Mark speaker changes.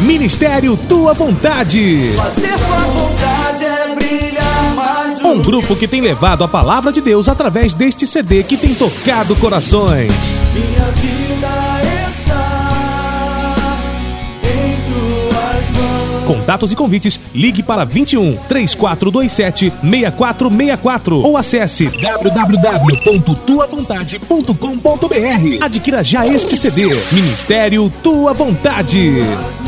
Speaker 1: Ministério Tua Vontade.
Speaker 2: Fazer tua vontade é brilhar mais do
Speaker 1: Um grupo que tem levado a palavra de Deus através deste CD que tem tocado corações.
Speaker 2: Minha vida está em tuas mãos.
Speaker 1: Contatos e convites, ligue para 21 3427 6464 ou acesse www.tuavontade.com.br. Adquira já este CD. Ministério Tua Vontade.